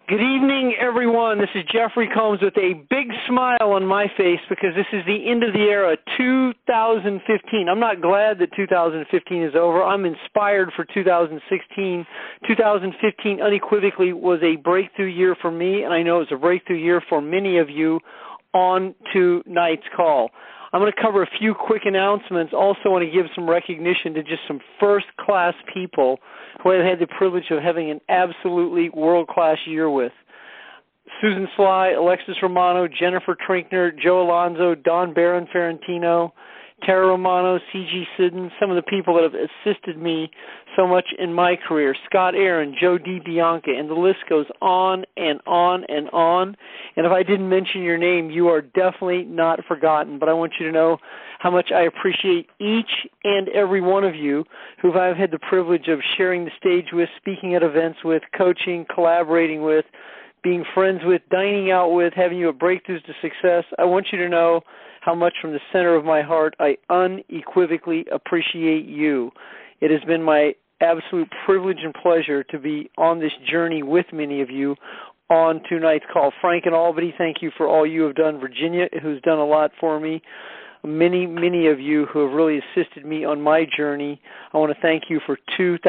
Good evening, everyone. This is Jeffrey Combs with a big smile on my face because this is the end of the era, 2015. I'm not glad that 2015 is over. I'm inspired for 2016. 2015 unequivocally was a breakthrough year for me, and I know it's a breakthrough year for many of you on tonight's call. I'm going to cover a few quick announcements. Also want to give some recognition to just some first-class people who I've had the privilege of having an absolutely world-class year with. Susan Sly, Alexis Romano, Jennifer Trinkner, Joe Alonzo, Don Barron Ferrantino, Tara Romano, C.G. Siddons, some of the people that have assisted me so much in my career, Scott Aaron, Joe DiBianca, and the list goes on and on and on. And if I didn't mention your name, you are definitely not forgotten. But I want you to know how much I appreciate each and every one of you who I've had the privilege of sharing the stage with, speaking at events with, coaching, collaborating with, being friends with, dining out with, having you at Breakthroughs to Success. I want you to know how much from the center of my heart I unequivocally appreciate you. It has been my absolute privilege and pleasure to be on this journey with many of you on tonight's call. Frank in Albany, thank you for all you have done. Virginia, who's done a lot for me. Many of you who have really assisted me on my journey. I want to thank you for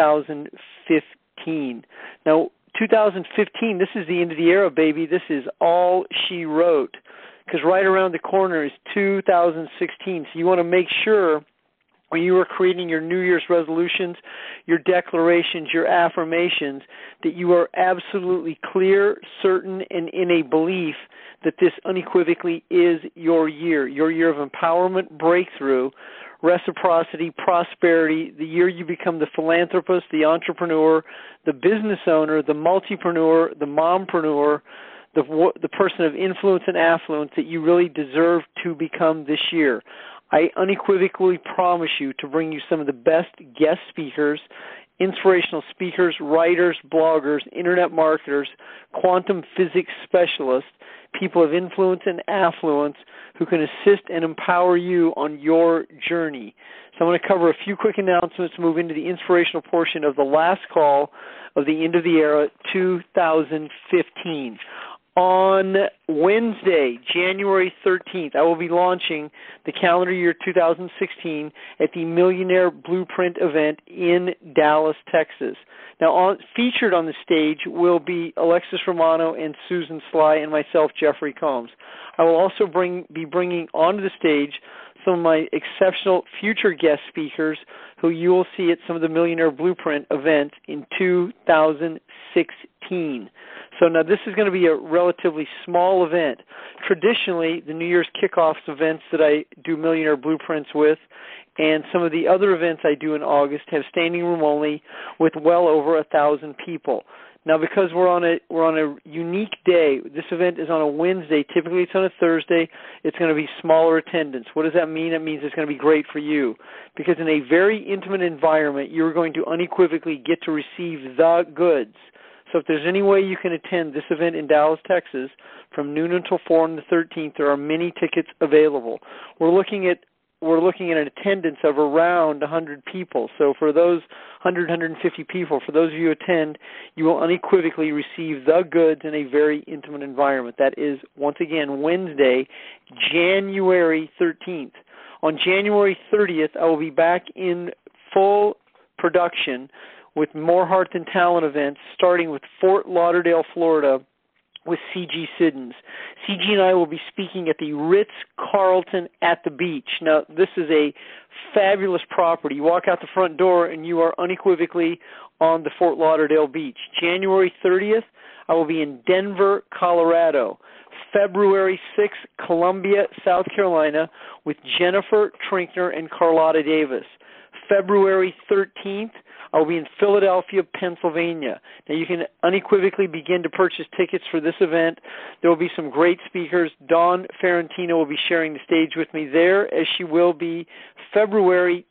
2015. Now, 2015, this is the end of the era, baby. This is all she wrote, because right around the corner is 2016. So you want to make sure when you are creating your New Year's resolutions, your declarations, your affirmations, that you are absolutely clear, certain, and in a belief that this unequivocally is your year of empowerment, breakthrough, reciprocity, prosperity, the year you become the philanthropist, the entrepreneur, the business owner, the multipreneur, the mompreneur, the person of influence and affluence that you really deserve to become this year. I unequivocally promise you to bring you some of the best guest speakers, inspirational speakers, writers, bloggers, internet marketers, quantum physics specialists, people of influence and affluence who can assist and empower you on your journey. So I'm going to cover a few quick announcements, move into the inspirational portion of the last call of the end of the era, 2015. On Wednesday, January 13th, I will be launching the calendar year 2016 at the Millionaire Blueprint event in Dallas, Texas. Now, featured on the stage will be Alexis Romano and Susan Sly and myself, Jeffrey Combs. I will also be bringing onto the stage some of my exceptional future guest speakers who you will see at some of the Millionaire Blueprint events in 2016. So now this is going to be a relatively small event. Traditionally, the New Year's kickoffs events that I do Millionaire Blueprints with and some of the other events I do in August have standing room only with well over 1,000 people. Now, because we're on a unique day, this event is on a Wednesday. Typically, it's on a Thursday. It's going to be smaller attendance. What does that mean? It means it's going to be great for you because in a very intimate environment, you're going to unequivocally get to receive the goods. So if there's any way you can attend this event in Dallas, Texas, from noon until 4 on the 13th, there are many tickets available. We're looking at an attendance of around 100 people. So for those 150 people, for those of you who attend, you will unequivocally receive the goods in a very intimate environment. That is, once again, Wednesday, January 13th. On January 30th, I will be back in full production with more Heart Than Talent events, starting with Fort Lauderdale, Florida, with C.G. Siddons. C.G. and I will be speaking at the Ritz-Carlton at the beach. Now, this is a fabulous property. You walk out the front door and you are unequivocally on the Fort Lauderdale beach. January 30th, I will be in Denver, Colorado. February 6th, Columbia, South Carolina, with Jennifer Trinkner and Carlotta Davis. February 13th, I'll be in Philadelphia, Pennsylvania. Now, you can unequivocally begin to purchase tickets for this event. There will be some great speakers. Dawn Ferrantino will be sharing the stage with me there, as she will be February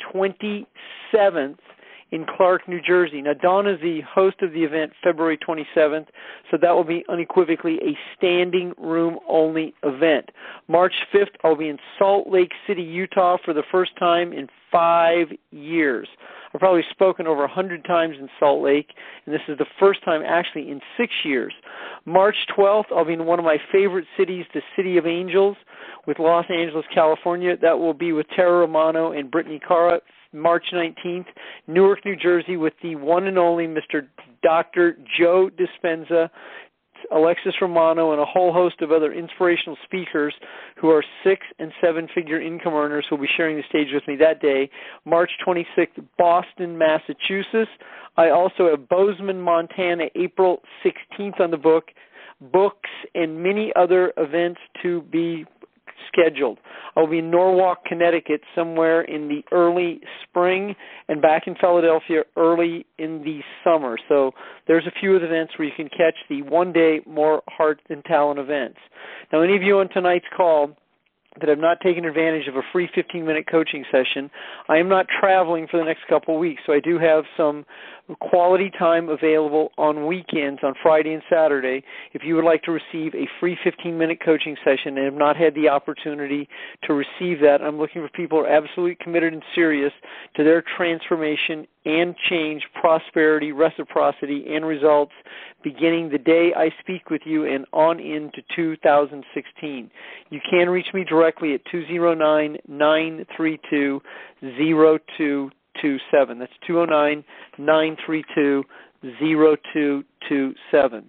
27th in Clark, New Jersey. Now, Dawn is the host of the event February 27th, so that will be unequivocally a standing room only event. March 5th, I'll be in Salt Lake City, Utah for the first time in 5 years. I've probably spoken over 100 times in Salt Lake, and this is the first time actually in 6 years. March 12th, I'll be in one of my favorite cities, the City of Angels, with Los Angeles, California. That will be with Tara Romano and Brittany Cara. March 19th, Newark, New Jersey, with the one and only Mr. Dr. Joe Dispenza, Alexis Romano, and a whole host of other inspirational speakers who are 6- and 7-figure income earners who will be sharing the stage with me that day. March 26th, Boston, Massachusetts. I also have Bozeman, Montana, April 16th on the books, and many other events to be scheduled. I will be in Norwalk, Connecticut somewhere in the early spring and back in Philadelphia early in the summer. So there's a few of the events where you can catch the one-day More Heart Than Talent events. Now, any of you on tonight's call that have not taken advantage of a free 15-minute coaching session, I am not traveling for the next couple of weeks, so I do have some quality time available on weekends, on Friday and Saturday. If you would like to receive a free 15-minute coaching session and have not had the opportunity to receive that, I'm looking for people who are absolutely committed and serious to their transformation and change, prosperity, reciprocity, and results beginning the day I speak with you and on into 2016. You can reach me directly at 209-932-0227. That's 209-932-0227.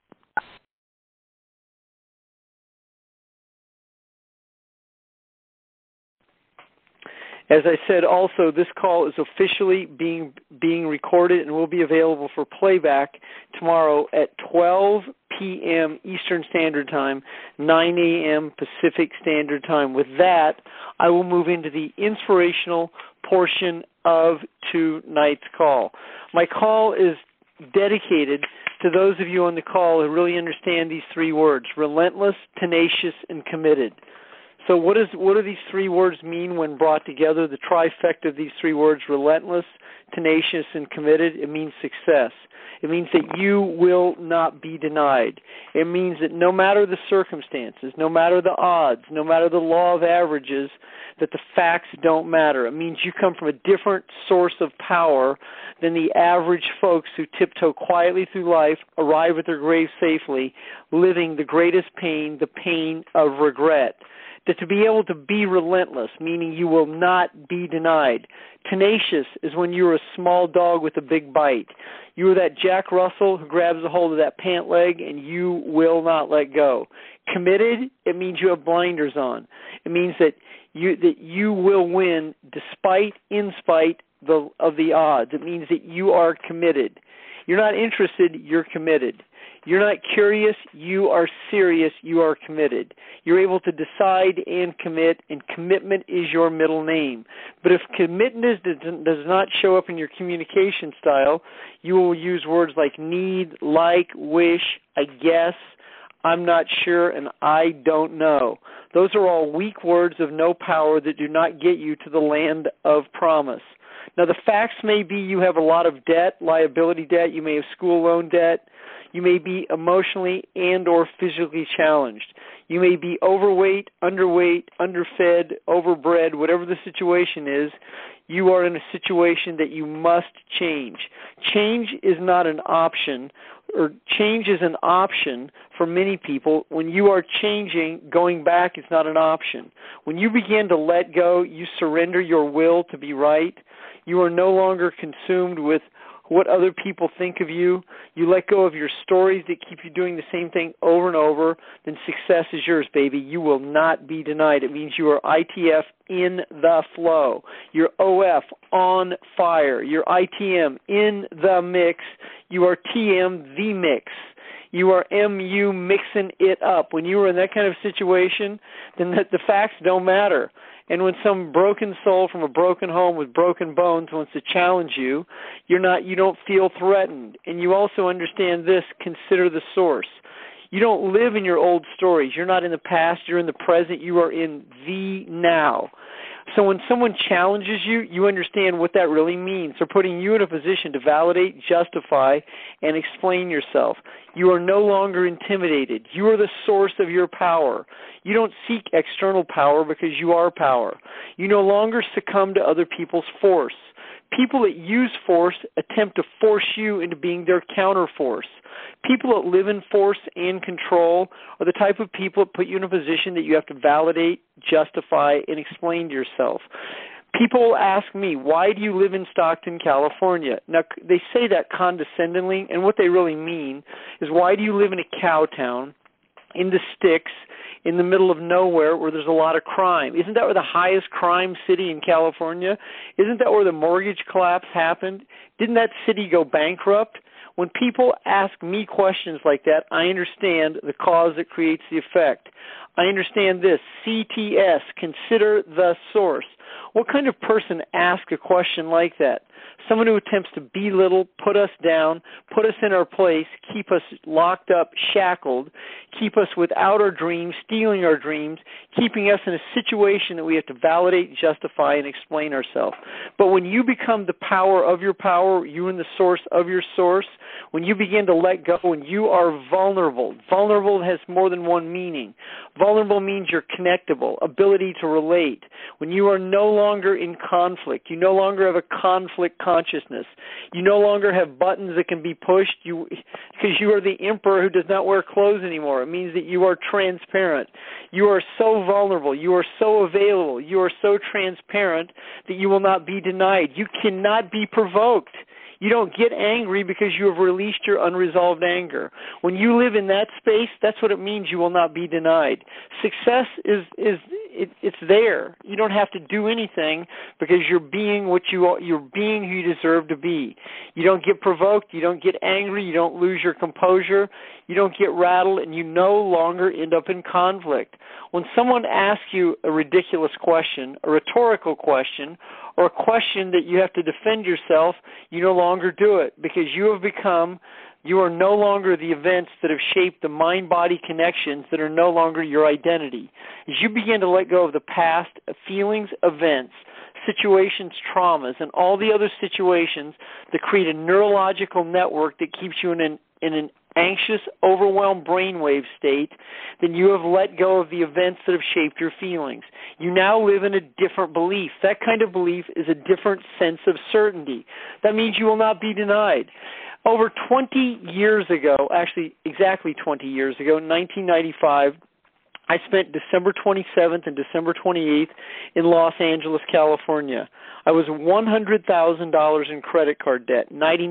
As I said, also, this call is officially being recorded and will be available for playback tomorrow at 12 p.m. Eastern Standard Time, 9 a.m. Pacific Standard Time. With that, I will move into the inspirational portion of tonight's call. My call is dedicated to those of you on the call who really understand these three words: relentless, tenacious, and committed. So what do these three words mean when brought together? The trifecta of these three words, relentless, tenacious, and committed, it means success. It means that you will not be denied. It means that no matter the circumstances, no matter the odds, no matter the law of averages, that the facts don't matter. It means you come from a different source of power than the average folks who tiptoe quietly through life, arrive at their grave safely, living the greatest pain, the pain of regret. That to be able to be relentless, meaning you will not be denied. Tenacious is when you're a small dog with a big bite. You are that Jack Russell who grabs a hold of that pant leg and you will not let go. Committed, it means you have blinders on. It means that you will win in spite of the odds. It means that you are committed. You're not interested, you're committed. You're not curious, you are serious, you are committed. You're able to decide and commit, and commitment is your middle name. But if commitment does not show up in your communication style, you will use words like need, like, wish, I guess, I'm not sure, and I don't know. Those are all weak words of no power that do not get you to the land of promise. Now, the facts may be you have a lot of debt, liability debt. You may have school loan debt. You may be emotionally and or physically challenged. You may be overweight, underweight, underfed, overbred, whatever the situation is. You are in a situation that you must change. Change is not an option, or change is an option for many people. When you are changing, going back is not an option. When you begin to let go, you surrender your will to be right. You are no longer consumed with what other people think of you. You let go of your stories that keep you doing the same thing over and over, then success is yours, baby. You will not be denied. It means you are ITF in the flow. You're OF on fire. You're ITM in the mix. You are TM the mix. You are MU mixing it up. When you are in that kind of situation, then the facts don't matter. And when some broken soul from a broken home with broken bones wants to challenge you, you don't feel threatened. And you also understand this: consider the source. You don't live in your old stories. You're not in the past. You're in the present. You are in the now. So when someone challenges you, you understand what that really means. They're putting you in a position to validate, justify, and explain yourself. You are no longer intimidated. You are the source of your power. You don't seek external power because you are power. You no longer succumb to other people's force. People that use force attempt to force you into being their counterforce. People that live in force and control are the type of people that put you in a position that you have to validate, justify, and explain to yourself. People ask me, why do you live in Stockton, California? Now, they say that condescendingly, and what they really mean is, why do you live in a cow town, in the sticks, in the middle of nowhere where there's a lot of crime? Isn't that where the highest crime city in California? Isn't that where the mortgage collapse happened? Didn't that city go bankrupt? When people ask me questions like that, I understand the cause that creates the effect. I understand this, CTS, consider the source. What kind of person asks a question like that? Someone who attempts to belittle, put us down, put us in our place, keep us locked up, shackled, keep us without our dreams, stealing our dreams, keeping us in a situation that we have to validate, justify, and explain ourselves. But when you become the power of your power, you and the source of your source, when you begin to let go and you are vulnerable, vulnerable has more than one meaning. Vulnerable means you're connectable, ability to relate. When you are no longer in conflict, you no longer have a conflict consciousness. You no longer have buttons that can be pushed because you are the emperor who does not wear clothes anymore. It means that you are transparent. You are so vulnerable. You are so available. You are so transparent that you will not be denied. You cannot be provoked. You don't get angry because you have released your unresolved anger. When you live in that space, that's what it means. You will not be denied. Success it's there. You don't have to do anything because you're being what you are. You're being who you deserve to be. You don't get provoked. You don't get angry. You don't lose your composure. You don't get rattled, and you no longer end up in conflict. When someone asks you a ridiculous question, a rhetorical question, or a question that you have to defend yourself, you no longer do it because you are no longer the events that have shaped the mind-body connections that are no longer your identity. As you begin to let go of the past, feelings, events, situations, traumas, and all the other situations that create a neurological network that keeps you in an anxious, overwhelmed brainwave state, then you have let go of the events that have shaped your feelings. You now live in a different belief. That kind of belief is a different sense of certainty. That means you will not be denied. Over 20 years ago, actually exactly 20 years ago, in 1995, I spent December 27th and December 28th in Los Angeles, California. I was $100,000 in credit card debt,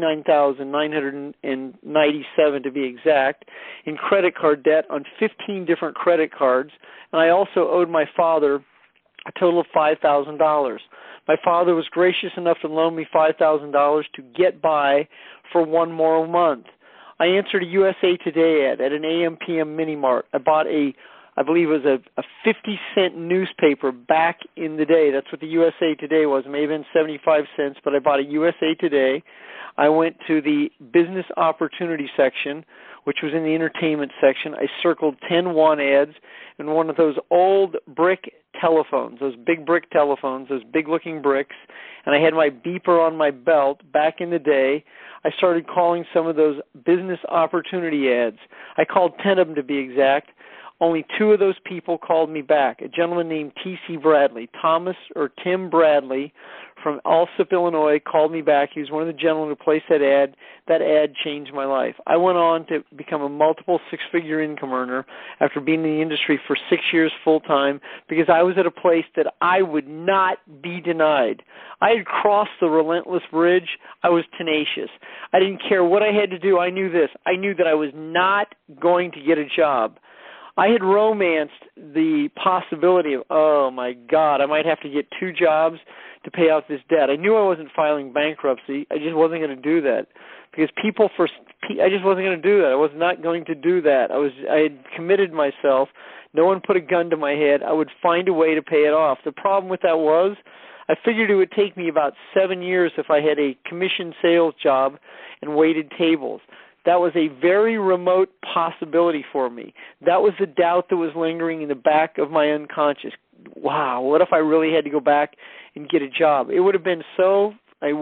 $99,997 to be exact, in credit card debt on 15 different credit cards, and I also owed my father a total of $5,000. My father was gracious enough to loan me $5,000 to get by for one more month. I answered a USA Today ad at an AM/PM mini mart. I bought I believe it was a 50-cent newspaper back in the day. That's what the USA Today was. It may have been 75 cents, but I bought a USA Today. I went to the business opportunity section, which was in the entertainment section. I circled 10 want ads and one of those old brick telephones, those big brick telephones, those big-looking bricks, and I had my beeper on my belt back in the day. I started calling some of those business opportunity ads. I called 10 of them to be exact. Only 2 of those people called me back. A gentleman named T.C. Bradley, Tim Bradley from Alsip, Illinois, called me back. He was one of the gentlemen who placed that ad. That ad changed my life. I went on to become a multiple six-figure income earner after being in the industry for 6 years full-time because I was at a place that I would not be denied. I had crossed the relentless bridge. I was tenacious. I didn't care what I had to do. I knew this. I knew that I was not going to get a job. I had romanced the possibility of, oh, my God, I might have to get 2 jobs to pay off this debt. I knew I wasn't filing bankruptcy. I just wasn't going to do that because I just wasn't going to do that. I was not going to do that. I had committed myself. No one put a gun to my head. I would find a way to pay it off. The problem with that was I figured it would take me about 7 years if I had a commission sales job and waited tables. That was a very remote possibility for me. That was the doubt that was lingering in the back of my unconscious. Wow, what if I really had to go back and get a job? It would have been so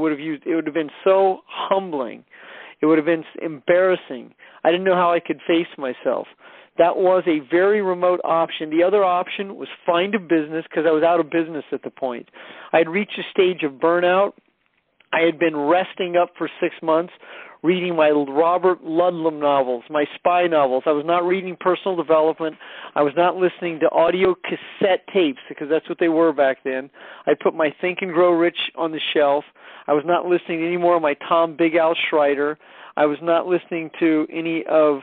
humbling. It would have been embarrassing. I didn't know how I could face myself. That was a very remote option. The other option was find a business because I was out of business at the point. I had reached a stage of burnout. I had been resting up for 6 months, reading my Robert Ludlum novels, my spy novels. I was not reading personal development. I was not listening to audio cassette tapes, because that's what they were back then. I put my Think and Grow Rich on the shelf. I was not listening to any more of my Tom Big Al Schreider. I was not listening to any of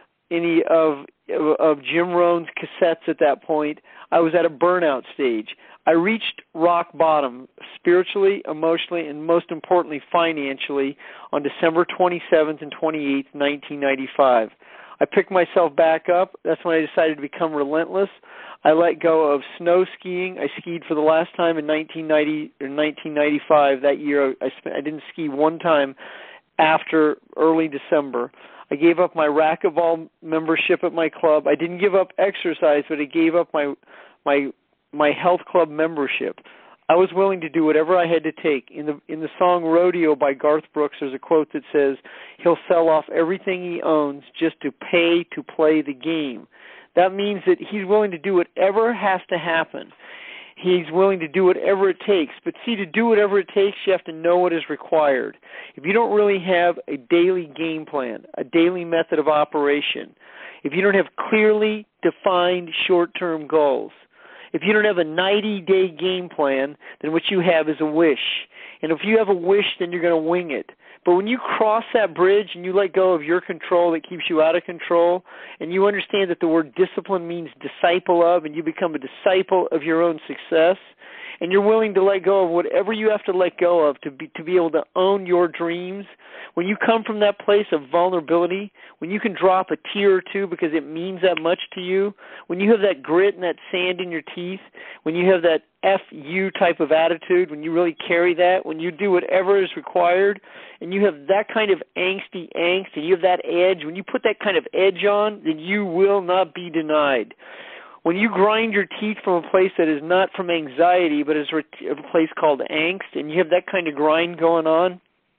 Jim Rohn's cassettes at that point. I was at a burnout stage. I reached rock bottom spiritually, emotionally, and most importantly, financially on December 27th and 28th, 1995. I picked myself back up. That's when I decided to become relentless. I let go of snow skiing. I skied for the last time in 1995. That year, I didn't ski one time after early December. I gave up my racquetball membership at my club. I didn't give up exercise, but I gave up my health club membership. I was willing to do whatever I had to take. In the song Rodeo by Garth Brooks, there's a quote that says, he'll sell off everything he owns just to pay to play the game. That means that he's willing to do whatever has to happen. He's willing to do whatever it takes. But see, to do whatever it takes, you have to know what is required. If you don't really have a daily game plan, a daily method of operation, if you don't have clearly defined short-term goals, if you don't have a 90-day game plan, then what you have is a wish. And if you have a wish, then you're going to wing it. But when you cross that bridge and you let go of your control that keeps you out of control, and you understand that the word discipline means disciple of, and you become a disciple of your own success, and you're willing to let go of whatever you have to let go of to be able to own your dreams, when you come from that place of vulnerability, when you can drop a tear or two because it means that much to you, when you have that grit and that sand in your teeth, when you have that F-you type of attitude, when you really carry that, when you do whatever is required, and you have that kind of angsty angst, and you have that edge, when you put that kind of edge on, then you will not be denied. When you grind your teeth from a place that is not from anxiety, but is a place called angst, and you have that kind of grind going on,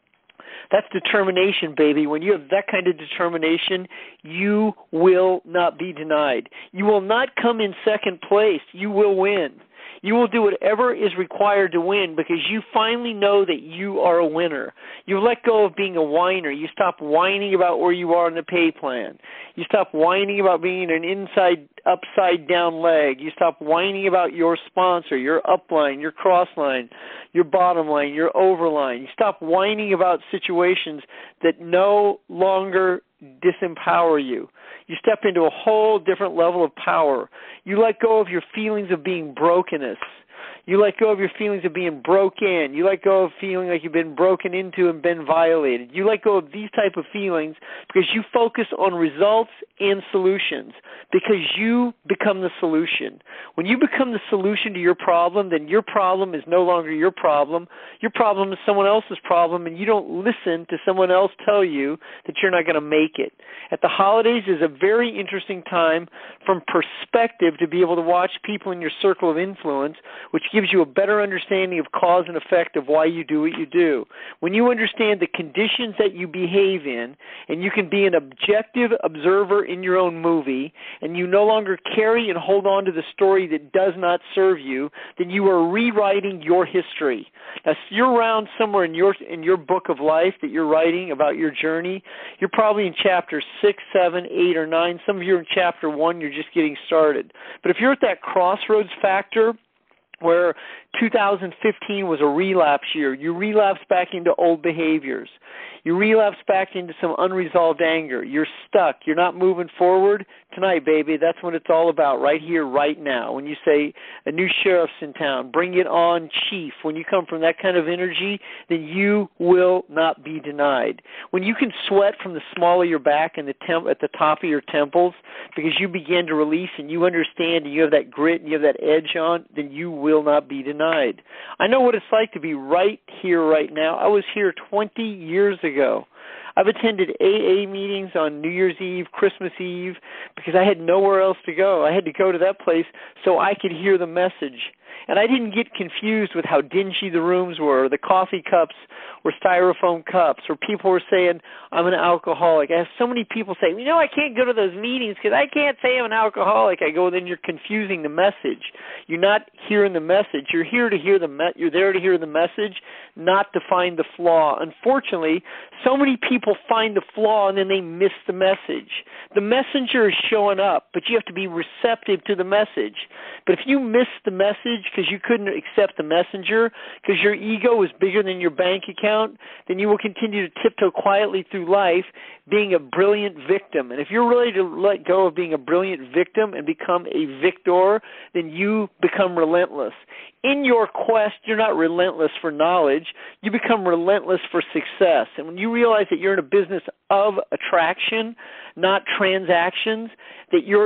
that's determination, baby. When you have that kind of determination, you will not be denied. You will not come in second place. You will win. You will do whatever is required to win because you finally know that you are a winner. You let go of being a whiner. You stop whining about where you are in the pay plan. You stop whining about being an upside down leg. You stop whining about your sponsor, your upline, your crossline, your bottom line, your overline. You stop whining about situations that no longer disempower you. You step into a whole different level of power. You let go of your feelings of being brokenness. You let go of your feelings of being broken. You let go of feeling like you've been broken into and been violated. You let go of these type of feelings because you focus on results and solutions because you become the solution. When you become the solution to your problem, then your problem is no longer your problem. Your problem is someone else's problem, and you don't listen to someone else tell you that you're not going to make it. At the holidays is a very interesting time from perspective to be able to watch people in your circle of influence, which gives you a better understanding of cause and effect of why you do what you do. When you understand the conditions that you behave in, and you can be an objective observer in your own movie, and you no longer carry and hold on to the story that does not serve you, then you are rewriting your history. Now, if you're around somewhere in your book of life that you're writing about your journey, you're probably in chapter 6, 7, 8, or 9. Some of you are in chapter 1. You're just getting started. But if you're at that crossroads factor, where 2015 was a relapse year. You relapse back into old behaviors. You relapse back into some unresolved anger. You're stuck. You're not moving forward. Tonight, baby, that's what it's all about, right here, right now. When you say a new sheriff's in town, bring it on, chief. When you come from that kind of energy, then you will not be denied. When you can sweat from the small of your back and at the top of your temples because you begin to release and you understand and you have that grit and you have that edge on, then you will not be denied. I know what it's like to be right here, right now. I was here 20 years ago. I've attended AA meetings on New Year's Eve, Christmas Eve, because I had nowhere else to go. I had to go to that place so I could hear the message. And I didn't get confused with how dingy the rooms were. The coffee cups were styrofoam cups, or people were saying, I'm an alcoholic. I have so many people say, I can't go to those meetings because I can't say I'm an alcoholic. I go, then you're confusing the message. You're not hearing the message. You're here to hear you're there to hear the message, not to find the flaw. Unfortunately, so many people find the flaw and then they miss the message. The messenger is showing up, but you have to be receptive to the message. But if you miss the message because you couldn't accept the messenger, because your ego is bigger than your bank account, then you will continue to tiptoe quietly through life being a brilliant victim. And if you're ready to let go of being a brilliant victim and become a victor, then you become relentless. In your quest, you're not relentless for knowledge. You become relentless for success. And when you realize that you're in a business of attraction, not transactions, that your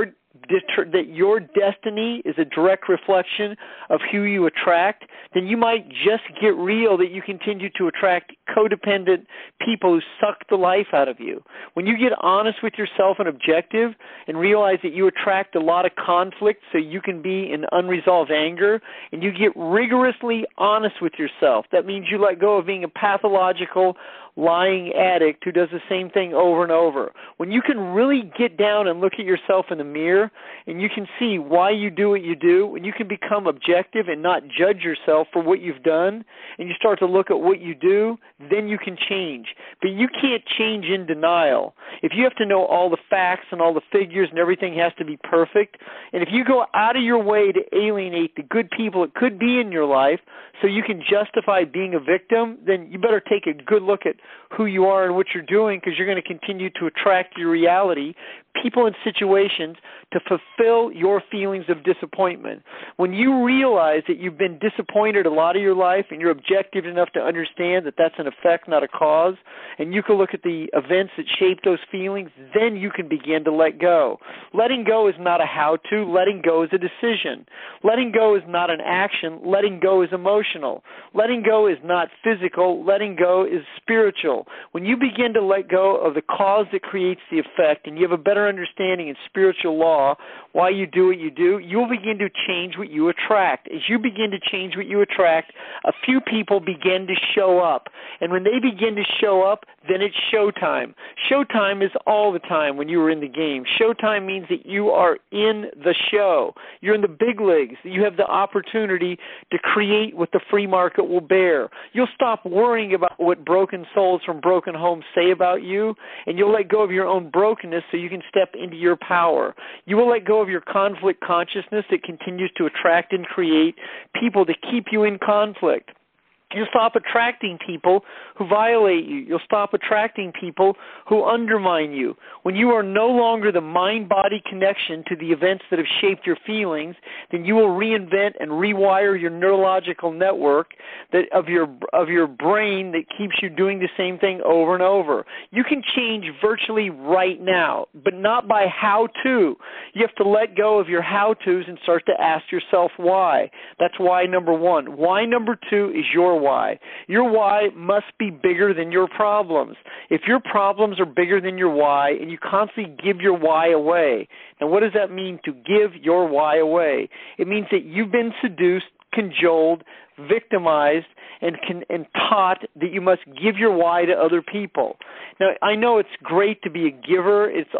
destiny is a direct reflection of who you attract, then you might just get real that you continue to attract codependent people who suck the life out of you. When you get honest with yourself and objective and realize that you attract a lot of conflict so you can be in unresolved anger, and you get rigorously honest with yourself, that means you let go of being a pathological lying addict who does the same thing over and over. When you can really get down and look at yourself in the mirror and you can see why you do what you do, when you can become objective and not judge yourself for what you've done, and you start to look at what you do, then you can change. But you can't change in denial. If you have to know all the facts and all the figures and everything has to be perfect, and if you go out of your way to alienate the good people that could be in your life so you can justify being a victim, then you better take a good look at who you are and what you're doing, because you're going to continue to attract your reality, people and situations to fulfill your feelings of disappointment. When you realize that you've been disappointed a lot of your life and you're objective enough to understand that that's an effect, not a cause, and you can look at the events that shape those feelings, then you can begin to let go. Letting go is not a how-to. Letting go is a decision. Letting go is not an action. Letting go is emotional. Letting go is not physical. Letting go is spiritual. When you begin to let go of the cause that creates the effect and you have a better understanding in spiritual law why you do what you do, you'll begin to change what you attract. As you begin to change what you attract, a few people begin to show up. And when they begin to show up, then it's showtime. Showtime is all the time when you were in the game. Showtime means that you are in the show. You're in the big leagues. You have the opportunity to create what the free market will bear. You'll stop worrying about what broken souls from broken homes say about you, and you'll let go of your own brokenness so you can step into your power. You will let go of your conflict consciousness that continues to attract and create people to keep you in conflict. You'll stop attracting people who violate you. You'll stop attracting people who undermine you. When you are no longer the mind-body connection to the events that have shaped your feelings, then you will reinvent and rewire your neurological network of your brain that keeps you doing the same thing over and over. You can change virtually right now, but not by how-to. You have to let go of your how-tos and start to ask yourself why. That's why number one. Why number two is your why. Your why must be bigger than your problems. If your problems are bigger than your why and you constantly give your why away, now what does that mean to give your why away? It means that you've been seduced, cajoled, victimized, and taught that you must give your why to other people. Now, I know it's great to be a giver. It's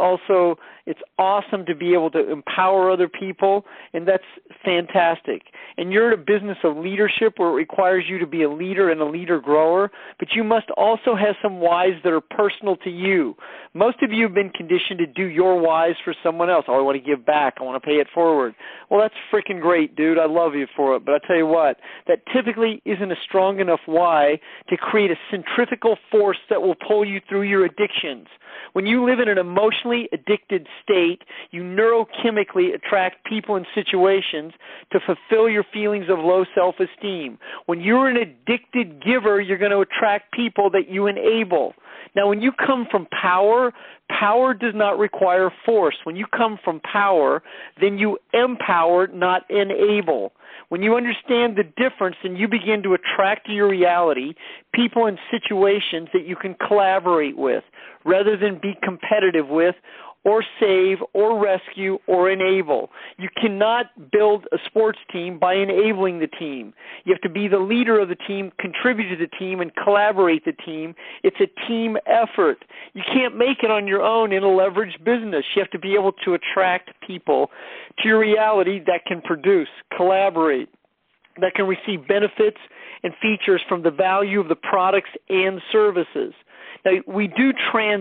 awesome to be able to empower other people, and that's fantastic. And you're in a business of leadership where it requires you to be a leader and a leader grower, but you must also have some whys that are personal to you. Most of you have been conditioned to do your whys for someone else. Oh, I want to give back. I want to pay it forward. Well, that's freaking great, dude. I love you for it. But I'll tell you what, that typically isn't a strong enough why to create a centrifugal force that will pull you through your addictions. When you live in an emotionally addicted state, you neurochemically attract people and situations to fulfill your feelings of low self-esteem. When you're an addicted giver, you're going to attract people that you enable. Now, when you come from power, power does not require force. When you come from power, then you empower, not enable. When you understand the difference, then you begin to attract to your reality people and situations that you can collaborate with rather than be competitive with or save or rescue or enable. You cannot build a sports team by enabling the team. You have to be the leader of the team, contribute to the team, and collaborate the team. It's a team effort. You can't make it on your own in a leveraged business. You have to be able to attract people to your reality that can produce, collaborate, that can receive benefits and features from the value of the products and services. Now, we do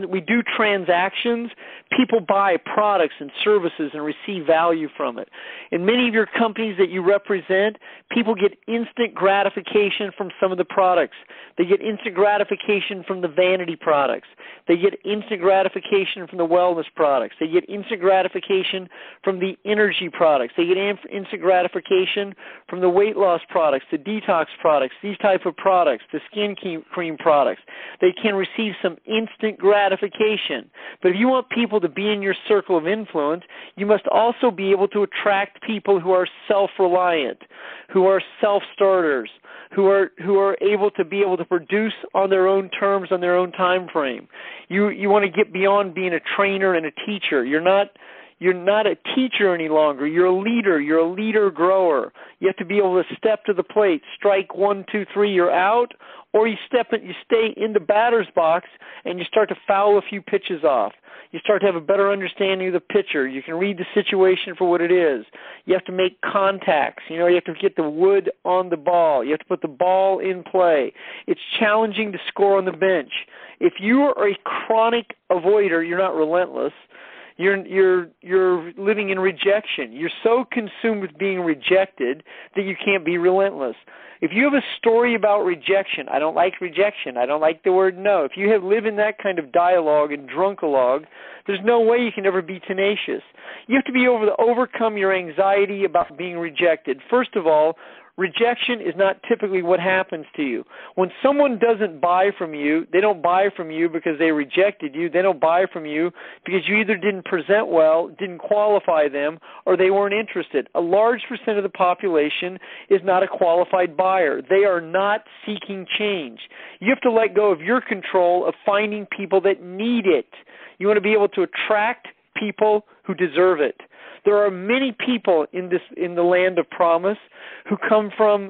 transactions. People buy products and services and receive value from it. In many of your companies that you represent, people get instant gratification from some of the products. They get instant gratification from the vanity products. They get instant gratification from the wellness products. They get instant gratification from the energy products. They get instant gratification from the weight loss products, the detox products, these type of products, the skin cream products. They can receive some instant gratification. But if you want people to be in your circle of influence, you must also be able to attract people who are self-reliant, who are self-starters, who are able to produce on their own terms, on their own time frame. You want to get beyond being a trainer and a teacher. You're not a teacher any longer. You're a leader. You're a leader grower. You have to be able to step to the plate, strike 1, 2, 3, you're out, or you stay in the batter's box and you start to foul a few pitches off. You start to have a better understanding of the pitcher. You can read the situation for what it is. You have to make contacts. You have to get the wood on the ball. You have to put the ball in play. It's challenging to score on the bench. If you are a chronic avoider, you're not relentless. You're living in rejection. You're so consumed with being rejected that you can't be relentless. If you have a story about rejection, I don't like rejection, I don't like the word no. If you live in that kind of dialogue and drunkalogue, there's no way you can ever be tenacious. You have to be able to overcome your anxiety about being rejected. First of all, rejection is not typically what happens to you. When someone doesn't buy from you, they don't buy from you because they rejected you. They don't buy from you because you either didn't present well, didn't qualify them, or they weren't interested. A large percent of the population is not a qualified buyer. They are not seeking change. You have to let go of your control of finding people that need it. You want to be able to attract people who deserve it. There are many people in the land of promise who come from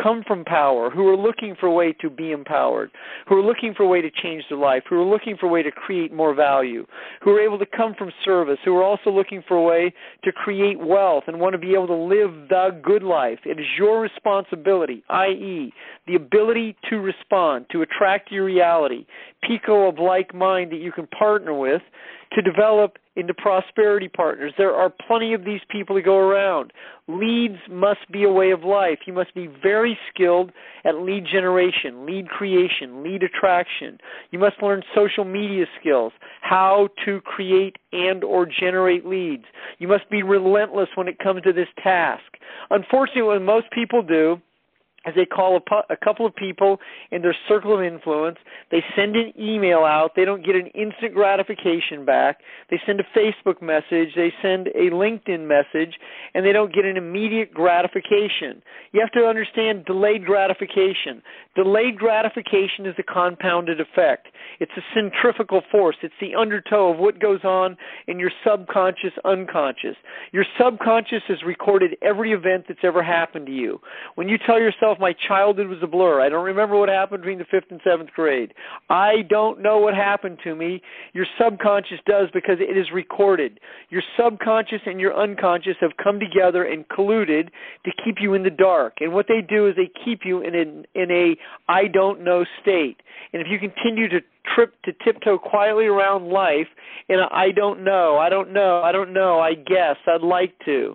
power, who are looking for a way to be empowered, who are looking for a way to change their life, who are looking for a way to create more value, who are able to come from service, who are also looking for a way to create wealth and want to be able to live the good life. It is your responsibility, i.e., the ability to respond, to attract your reality, people of like mind that you can partner with, to develop into prosperity partners. There are plenty of these people to go around. Leads must be a way of life. You must be very skilled at lead generation, lead creation, lead attraction. You must learn social media skills, how to create and or generate leads. You must be relentless when it comes to this task. Unfortunately, what most people do is they call a couple of people in their circle of influence. They send an email out. They don't get an instant gratification back. They send a Facebook message. They send a LinkedIn message, and they don't get an immediate gratification. You have to understand delayed gratification. Delayed gratification is a compounded effect. It's a centrifugal force. It's the undertow of what goes on in your subconscious, unconscious. Your subconscious has recorded every event that's ever happened to you. When you tell yourself, my childhood was a blur, I don't remember what happened between the 5th and 7th grade, I don't know what happened to me, your subconscious does because it is recorded. Your subconscious and your unconscious have come together and colluded to keep you in the dark. And what they do is they keep you in a I don't know state. And if you continue to tiptoe quietly around life in a I don't know, I guess, I'd like to.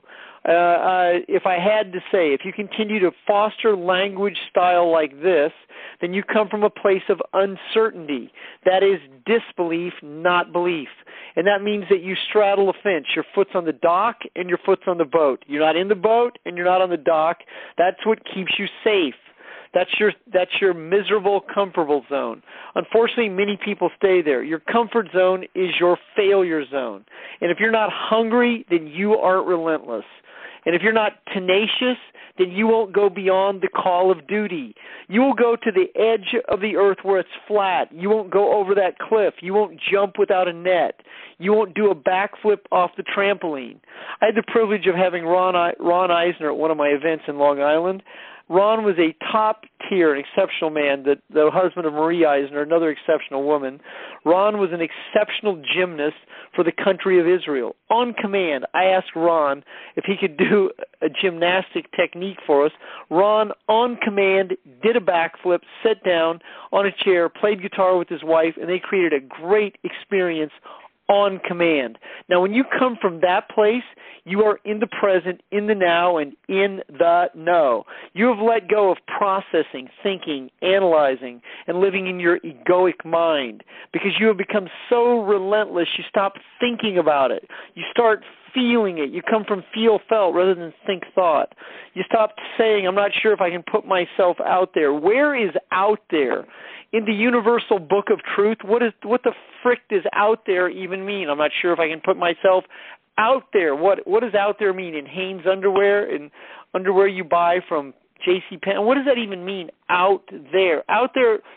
If I had to say, if you continue to foster language style like this, then you come from a place of uncertainty. That is disbelief, not belief. And that means that you straddle a fence. Your foot's on the dock and your foot's on the boat. You're not in the boat and you're not on the dock. That's what keeps you safe. That's your miserable, comfortable zone. Unfortunately, many people stay there. Your comfort zone is your failure zone. And if you're not hungry, then you aren't relentless. And if you're not tenacious, then you won't go beyond the call of duty. You will go to the edge of the earth where it's flat. You won't go over that cliff. You won't jump without a net. You won't do a backflip off the trampoline. I had the privilege of having Ron Eisner at one of my events in Long Island. Ron was a top-tier, exceptional man, the husband of Marie Eisner, another exceptional woman. Ron was an exceptional gymnast for the country of Israel. On command, I asked Ron if he could do a gymnastic technique for us. Ron, on command, did a backflip, sat down on a chair, played guitar with his wife, and they created a great experience on command. Now, when you come from that place, you are in the present, in the now, and in the know. You have let go of processing, thinking, analyzing, and living in your egoic mind because you have become so relentless, you stop thinking about it. You start feeling it. You come from feel, felt, rather than think, thought. You stop saying, I'm not sure if I can put myself out there. Where is out there? In the universal book of truth, what the frick does out there even mean? I'm not sure if I can put myself out there. What does out there mean? In Hanes underwear, in underwear you buy from J.C. Penney? What does that even mean, out there? Out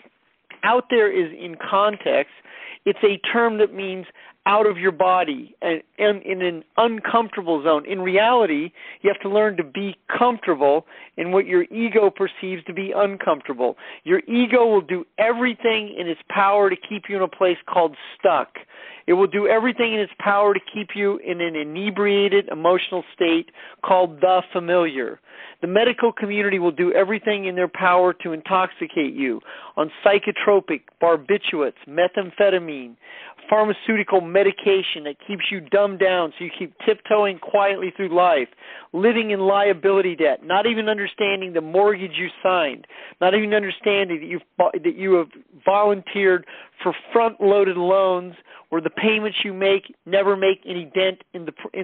there is in context. It's a term that means out of your body and in an uncomfortable zone. In reality, you have to learn to be comfortable in what your ego perceives to be uncomfortable. Your ego will do everything in its power to keep you in a place called stuck. It will do everything in its power to keep you in an inebriated emotional state called the familiar. The medical community will do everything in their power to intoxicate you on psychotropic, barbiturates, methamphetamine, pharmaceutical medication that keeps you dumbed down so you keep tiptoeing quietly through life, living in liability debt, not even understanding the mortgage you signed, not even understanding that you have volunteered for front-loaded loans where the payments you make never make any dent in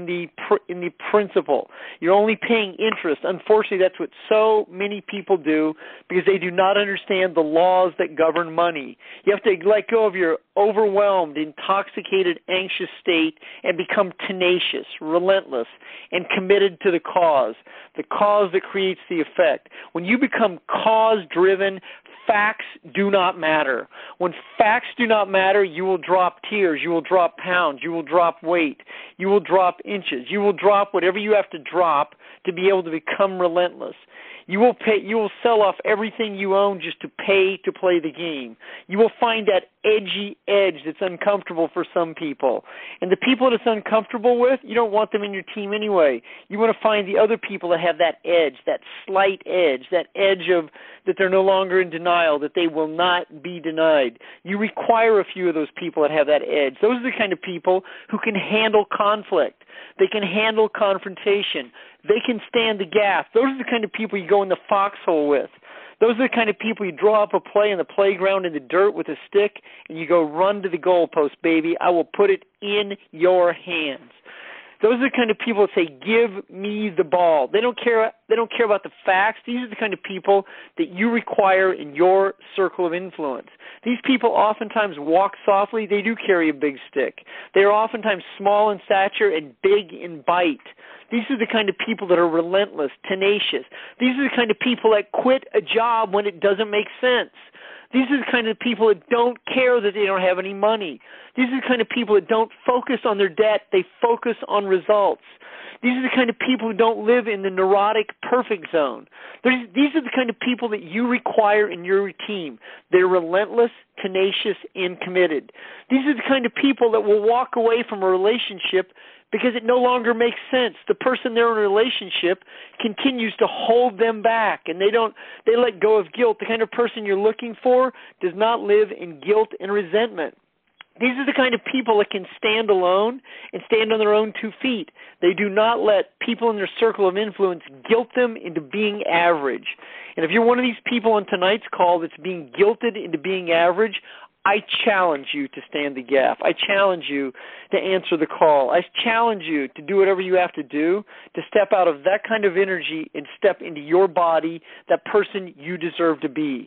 the principal. You're only paying interest. Unfortunately, that's what so many people do because they do not understand the laws that govern money. You have to let go of your overwhelmed, intoxicated, anxious state and become tenacious, relentless, and committed to the cause that creates the effect. When you become cause-driven, facts do not matter. When facts do not matter, you will drop tears, you will drop pounds, you will drop weight, you will drop inches, you will drop whatever you have to drop to be able to become relentless. You will sell off everything you own just to pay to play the game. You will find that edgy edge that's uncomfortable for some people. And the people that it's uncomfortable with, you don't want them in your team anyway. You want to find the other people that have that edge, that slight edge, that edge of that they're no longer in denial, that they will not be denied. You require a few of those people that have that edge. Those are the kind of people who can handle conflict. They can handle confrontation. They can stand the gaff. Those are the kind of people you go in the foxhole with. Those are the kind of people you draw up a play in the playground in the dirt with a stick and you go run to the goalpost, baby. I will put it in your hands. Those are the kind of people that say, give me the ball. They don't care about the facts. These are the kind of people that you require in your circle of influence. These people oftentimes walk softly. They do carry a big stick. They are oftentimes small in stature and big in bite. These are the kind of people that are relentless, tenacious. These are the kind of people that quit a job when it doesn't make sense. These are the kind of people that don't care that they don't have any money. These are the kind of people that don't focus on their debt. They focus on results. These are the kind of people who don't live in the neurotic perfect zone. These are the kind of people that you require in your team. They're relentless, tenacious, and committed. These are the kind of people that will walk away from a relationship because it no longer makes sense. The person they're in a relationship continues to hold them back, and they let go of guilt. The kind of person you're looking for does not live in guilt and resentment. These are the kind of people that can stand alone and stand on their own 2 feet. They do not let people in their circle of influence guilt them into being average. And if you're one of these people on tonight's call that's being guilted into being average, I challenge you to stand the gaff. I challenge you to answer the call. I challenge you to do whatever you have to do to step out of that kind of energy and step into your body, that person you deserve to be.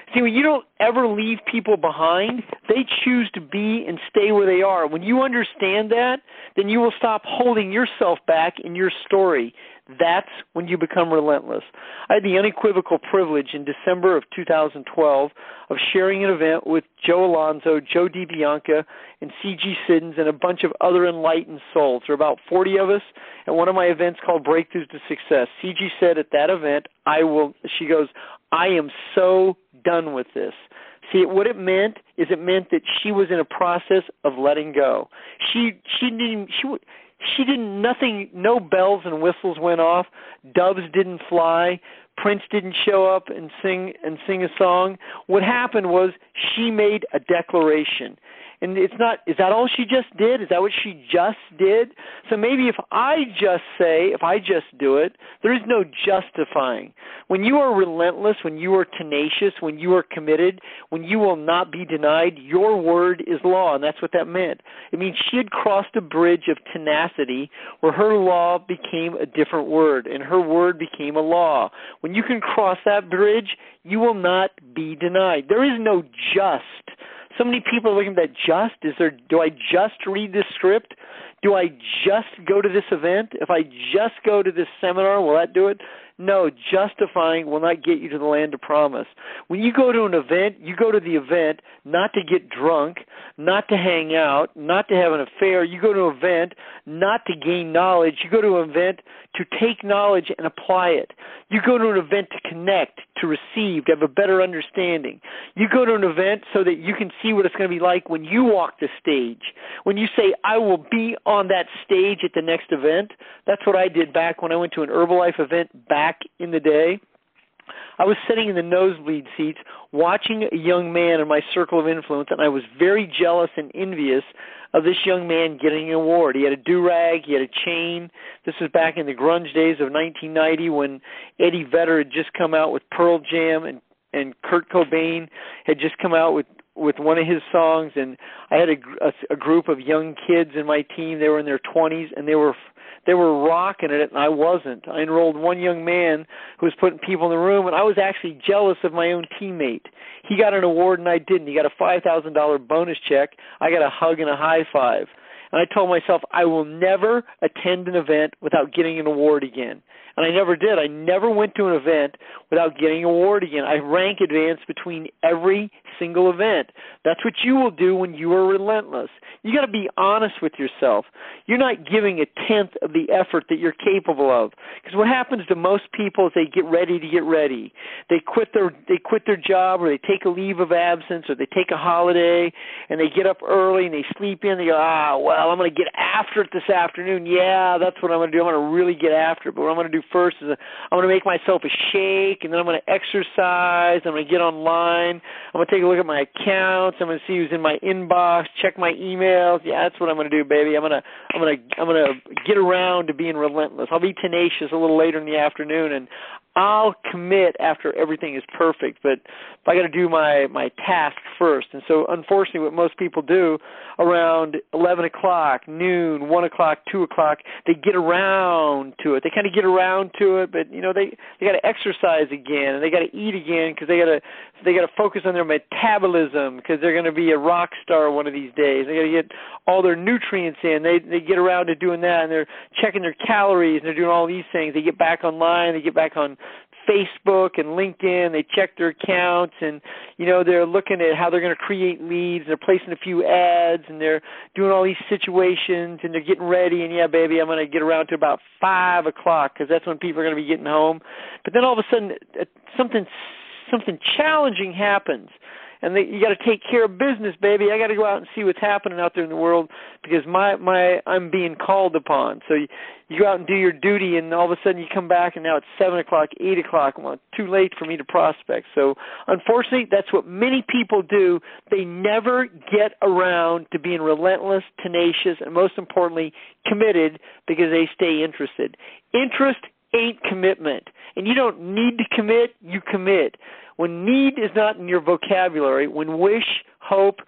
See, when you don't ever leave people behind, they choose to be and stay where they are. When you understand that, then you will stop holding yourself back in your story. That's when you become relentless. I had the unequivocal privilege in December of 2012 of sharing an event with Joe Alonzo, Joe DiBianca, and C.G. Siddons, and a bunch of other enlightened souls. There are about 40 of us at one of my events called Breakthroughs to Success. C.G. said at that event, she goes, I am so done with this. See, what it meant is it meant that she was in a process of letting go. No bells and whistles went off. Doves didn't fly. Prince didn't show up and sing a song. What happened was she made a declaration. And is that all she just did? Is that what she just did? So maybe if I just do it, there is no justifying. When you are relentless, when you are tenacious, when you are committed, when you will not be denied, your word is law, and that's what that meant. It means she had crossed a bridge of tenacity where her law became a different word, and her word became a law. When you can cross that bridge, you will not be denied. There is no just. So many people are looking at that do I just read this script? Do I just go to this event? If I just go to this seminar, will that do it? No, justifying will not get you to the land of promise. When you go to an event, you go to the event not to get drunk, not to hang out, not to have an affair. You go to an event not to gain knowledge. You go to an event to take knowledge and apply it. You go to an event to connect, to receive, to have a better understanding. You go to an event so that you can see what it's going to be like when you walk the stage. When you say, I will be on that stage at the next event, that's what I did back when I went to an Herbalife event back in the day. I was sitting in the nosebleed seats watching a young man in my circle of influence, and I was very jealous and envious of this young man getting an award. He had a do-rag, he had a chain. This was back in the grunge days of 1990 when Eddie Vedder had just come out with Pearl Jam, and Kurt Cobain had just come out with one of his songs, and I had a group of young kids in my team. They were in their 20s, and they were rocking it, and I wasn't. I enrolled one young man who was putting people in the room, and I was actually jealous of my own teammate. He got an award, and I didn't. He got a $5,000 bonus check. I got a hug and a high five. And I told myself I will never attend an event without getting an award again. And I never did. I never went to an event without getting an award again. I rank advance between every single event. That's what you will do when you are relentless. You got to be honest with yourself. You're not giving a tenth of the effort that you're capable of. Because what happens to most people is they get ready to get ready. They quit their job, or they take a leave of absence, or they take a holiday, and they get up early and they sleep in. They go, well, I'm going to get after it this afternoon. Yeah, that's what I'm going to do. I'm going to really get after it. But what I'm going to do first is I'm going to make myself a shake, and then I'm going to exercise. I'm going to get online. I'm going to take a look at my accounts. I'm going to see who's in my inbox, check my emails. Yeah, that's what I'm going to do, baby. I'm going to get around to being relentless. I'll be tenacious a little later in the afternoon, and I'll commit after everything is perfect. But I got to do my task first. And so, unfortunately, what most people do around 11 o'clock, noon, 1 o'clock, 2 o'clock, they get around to it. They kind of get around to it, but they got to exercise again, and they got to eat again because they got to focus on their metabolism because they're going to be a rock star one of these days. They got to get all their nutrients in. They get around to doing that, and they're checking their calories, and they're doing all these things. They get back online. They get back on Facebook and LinkedIn. They check their accounts, and they're looking at how they're going to create leads. They're placing a few ads, and they're doing all these situations, and they're getting ready. And yeah, baby, I'm going to get around to about 5 o'clock because that's when people are going to be getting home. But then all of a sudden, something challenging happens. And you got to take care of business, baby. I got to go out and see what's happening out there in the world because I'm being called upon. So you go out and do your duty, and all of a sudden you come back, and now it's 7 o'clock, 8 o'clock. Well, it's too late for me to prospect. So unfortunately, that's what many people do. They never get around to being relentless, tenacious, and most importantly, committed because they stay interested. Interest ain't commitment. And you don't need to commit, you commit. When need is not in your vocabulary, when wish, hope,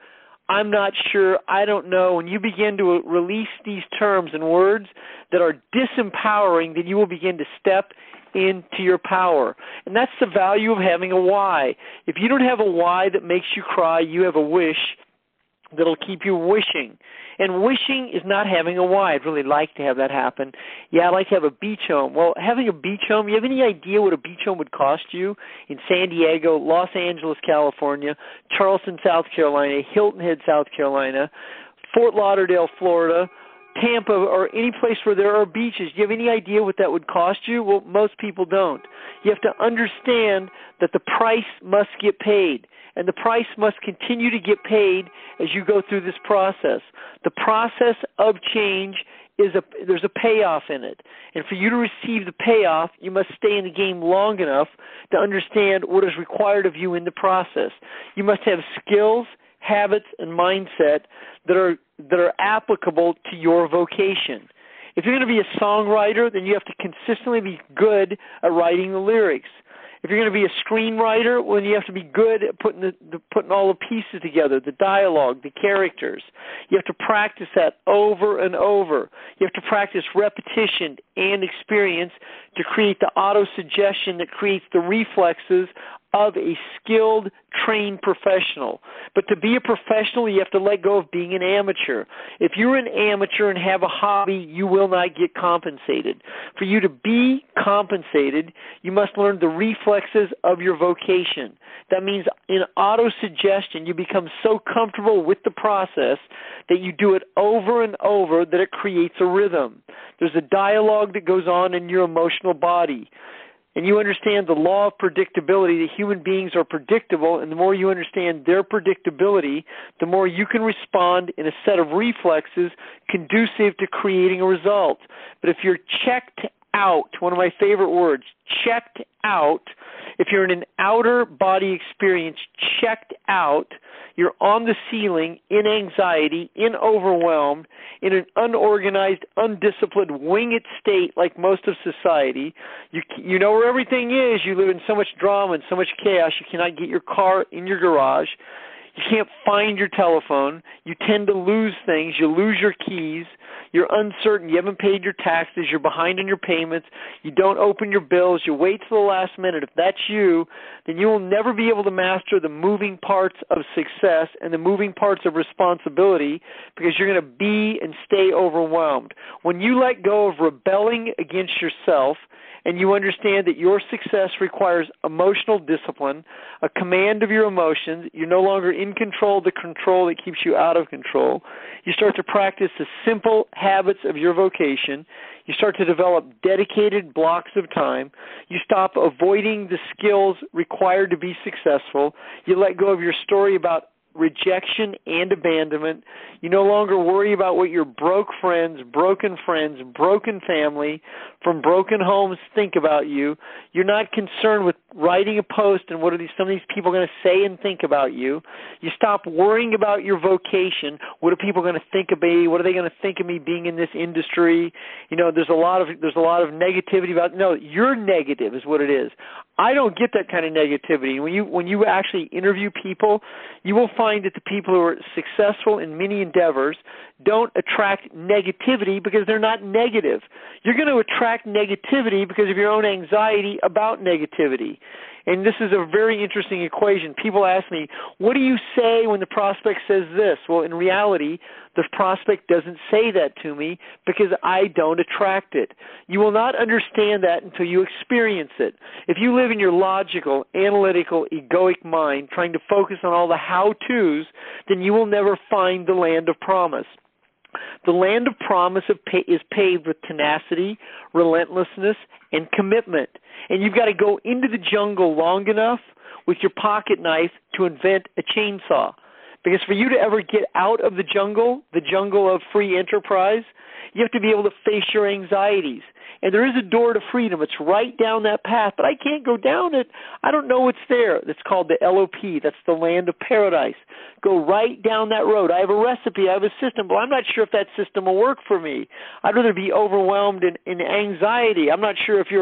I'm not sure, I don't know. When you begin to release these terms and words that are disempowering, then you will begin to step into your power. And that's the value of having a why. If you don't have a why that makes you cry, you have a wish that'll keep you wishing. And wishing is not having a why. I'd really like to have that happen. Yeah, I'd like to have a beach home. Well, having a beach home, you have any idea what a beach home would cost you in San Diego, Los Angeles, California, Charleston, South Carolina, Hilton Head, South Carolina, Fort Lauderdale, Florida, Tampa, or any place where there are beaches? Do you have any idea what that would cost you? Well, most people don't. You have to understand that the price must get paid, and the price must continue to get paid as you go through this process. The process of change there's a payoff in it. And for you to receive the payoff, you must stay in the game long enough to understand what is required of you in the process. You must have skills, habits, and mindset that are applicable to your vocation. If you're going to be a songwriter, then you have to consistently be good at writing the lyrics. If you're going to be a screenwriter, well, then you have to be good at putting all the pieces together, the dialogue, the characters. You have to practice that over and over. You have to practice repetition and experience to create the auto-suggestion that creates the reflexes of a skilled, trained professional. But to be a professional, you have to let go of being an amateur. If you're an amateur and have a hobby, you will not get compensated. For you to be compensated, you must learn the reflexes of your vocation. That means in auto-suggestion, you become so comfortable with the process that you do it over and over that it creates a rhythm. There's a dialogue that goes on in your emotional body. And you understand the law of predictability, that human beings are predictable, and the more you understand their predictability, the more you can respond in a set of reflexes conducive to creating a result. But if you're checked out, one of my favorite words, checked out, if you're in an outer body experience, checked out, you're on the ceiling, in anxiety, in overwhelmed, in an unorganized, undisciplined, winged state like most of society. You know where everything is. You live in so much drama and so much chaos. You cannot get your car in your garage. You can't find your telephone. You tend to lose things. You lose your keys. You're uncertain. You haven't paid your taxes. You're behind on your payments. You don't open your bills. You wait till the last minute. If that's you, then you will never be able to master the moving parts of success and the moving parts of responsibility, because you're going to be and stay overwhelmed. When you let go of rebelling against yourself and you understand that your success requires emotional discipline, a command of your emotions, you're no longer in control of the control that keeps you out of control. You start to practice the simple habits of your vocation. You start to develop dedicated blocks of time. You stop avoiding the skills required to be successful. You let go of your story about rejection and abandonment. You no longer worry about what your broken friends, broken family from broken homes think about you. You're not concerned with writing a post and what are some of these people going to say and think about you. You stop worrying about your vocation. What are people going to think of me? What are they going to think of me being in this industry? You know, there's a lot of negativity about. No, you're negative is what it is. I don't get that kind of negativity. When you actually interview people, you will find that the people who are successful in many endeavors don't attract negativity because they're not negative. You're going to attract negativity because of your own anxiety about negativity. And this is a very interesting equation. People ask me, what do you say when the prospect says this? Well, in reality, the prospect doesn't say that to me because I don't attract it. You will not understand that until you experience it. If you live in your logical, analytical, egoic mind trying to focus on all the how-tos, then you will never find the land of promise. The land of promise is paved with tenacity, relentlessness, and commitment. And you've got to go into the jungle long enough with your pocket knife to invent a chainsaw. Because for you to ever get out of the jungle of free enterprise, you have to be able to face your anxieties. And there is a door to freedom. It's right down that path, but I can't go down it. I don't know what's there. It's called the LOP. That's the land of paradise. Go right down that road. I have a recipe. I have a system, but I'm not sure if that system will work for me. I'd rather be overwhelmed in anxiety. I'm not sure if you're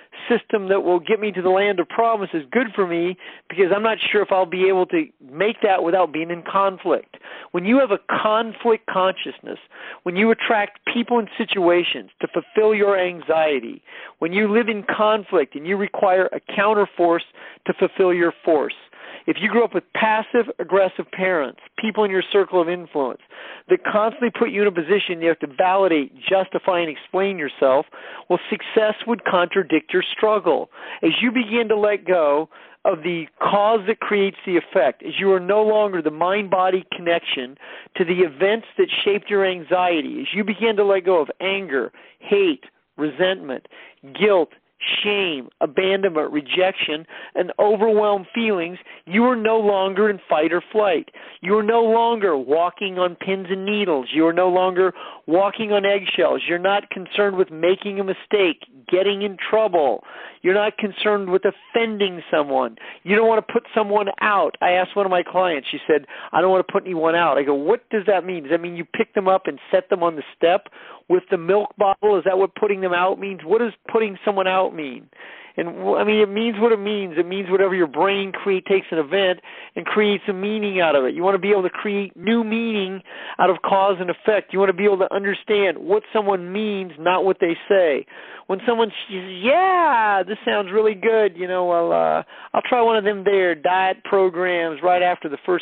system that will get me to the land of promise is good for me because I'm not sure if I'll be able to make that without being in conflict. When you have a conflict consciousness, when you attract people and situations to fulfill your anxiety, when you live in conflict and you require a counterforce to fulfill your force, if you grew up with passive-aggressive parents, people in your circle of influence that constantly put you in a position you have to validate, justify, and explain yourself, well, success would contradict your struggle. As you begin to let go of the cause that creates the effect, as you are no longer the mind-body connection to the events that shaped your anxiety, as you begin to let go of anger, hate, resentment, guilt, shame, abandonment, rejection, and overwhelmed feelings, you are no longer in fight or flight. You are no longer walking on pins and needles. You are no longer walking on eggshells. You're not concerned with making a mistake, getting in trouble. You're not concerned with offending someone. You don't want to put someone out. I asked one of my clients, she said, I don't want to put anyone out. I go, what does that mean? Does that mean you pick them up and set them on the step with the milk bottle? Is that what putting them out means? What does putting someone out mean? And I mean, it means what it means. It means whatever your brain takes an event and creates a meaning out of it. You want to be able to create new meaning out of cause and effect. You want to be able to understand what someone means, not what they say. When someone says, yeah, this sounds really good, I'll try one of them there diet programs right after the first,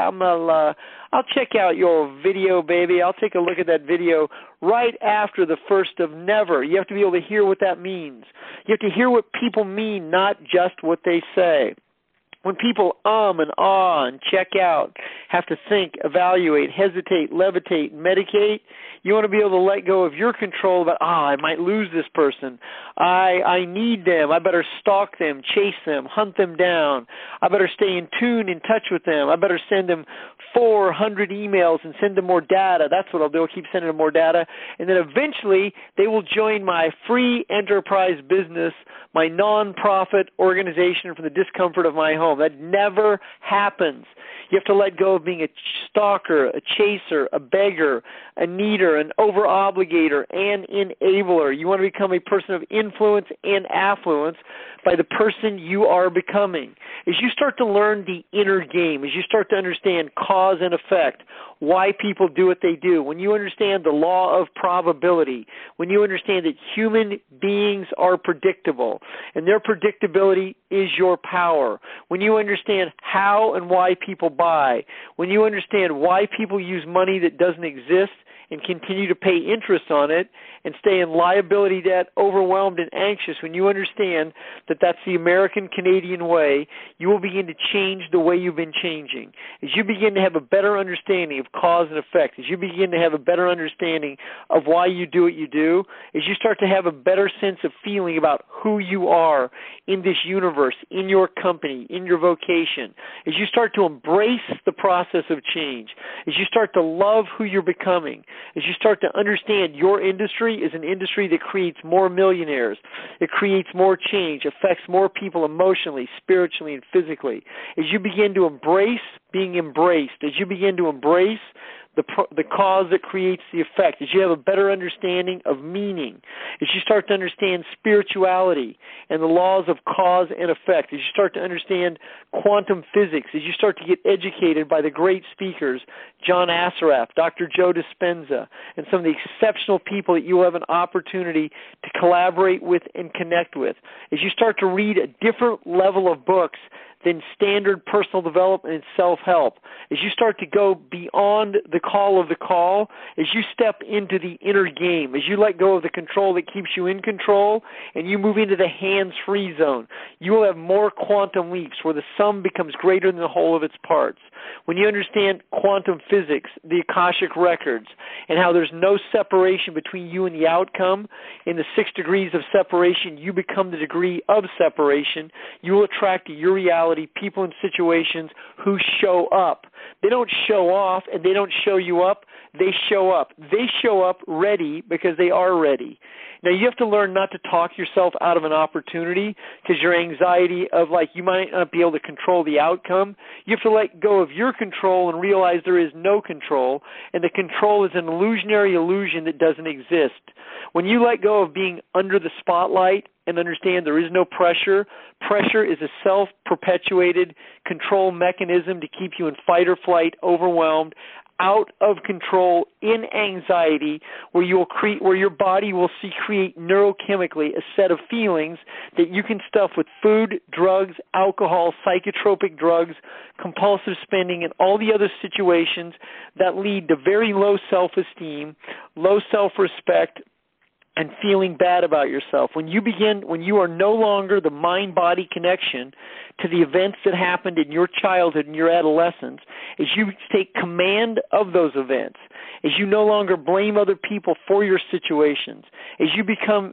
I'll check out your video, baby. I'll take a look at that video right after the first of never. You have to be able to hear what that means. You have to hear what people mean, not just what they say. When people and ah and check out, have to think, evaluate, hesitate, levitate, medicate, you want to be able to let go of your control about, I might lose this person. I need them. I better stalk them, chase them, hunt them down. I better stay in tune, in touch with them. I better send them 400 emails and send them more data. That's what I'll do. I'll keep sending them more data. And then eventually they will join my free enterprise business, my nonprofit organization from the discomfort of my home. That never happens. You have to let go of being a stalker, a chaser, a beggar, a needer, an over-obligator, and enabler. You want to become a person of influence and affluence by the person you are becoming. As you start to learn the inner game, as you start to understand cause and effect, why people do what they do, when you understand the law of probability, when you understand that human beings are predictable and their predictability is your power, when you understand how and why people buy, when you understand why people use money that doesn't exist and continue to pay interest on it and stay in liability debt, overwhelmed and anxious, when you understand that that's the American-Canadian way, you will begin to change the way you've been changing. As you begin to have a better understanding of cause and effect, as you begin to have a better understanding of why you do what you do, as you start to have a better sense of feeling about who you are in this universe, in your company, in your vocation, as you start to embrace the process of change, as you start to love who you're becoming, as you start to understand your industry is an industry that creates more millionaires, it creates more change, affects more people emotionally, spiritually, and physically. As you begin to embrace being embraced, as you begin to embrace the cause that creates the effect, as you have a better understanding of meaning, as you start to understand spirituality and the laws of cause and effect, as you start to understand quantum physics, as you start to get educated by the great speakers, John Assaraf, Dr. Joe Dispenza, and some of the exceptional people that you will have an opportunity to collaborate with and connect with, as you start to read a different level of books than standard personal development and self-help, as you start to go beyond the call of the call, as you step into the inner game, as you let go of the control that keeps you in control, and you move into the hands-free zone, you will have more quantum leaps where the sum becomes greater than the whole of its parts. When you understand quantum physics, the Akashic records, and how there's no separation between you and the outcome, in the 6 degrees of separation, you become the degree of separation, you will attract to your reality people and situations who show up. They don't show off and they don't show you up. they show up. They show up ready because they are ready. Now, you have to learn not to talk yourself out of an opportunity because your anxiety of, like, you might not be able to control the outcome. You have to let go of your control and realize there is no control, and the control is an illusionary illusion that doesn't exist. When you let go of being under the spotlight and understand there is no pressure, pressure is a self-perpetuated control mechanism to keep you in fight or flight, overwhelmed, out of control, in anxiety, where your body will create neurochemically a set of feelings that you can stuff with food, drugs, alcohol, psychotropic drugs, compulsive spending, and all the other situations that lead to very low self-esteem, low self-respect, and feeling bad about yourself. When you are no longer the mind-body connection to the events that happened in your childhood and your adolescence, as you take command of those events, as you no longer blame other people for your situations, as you become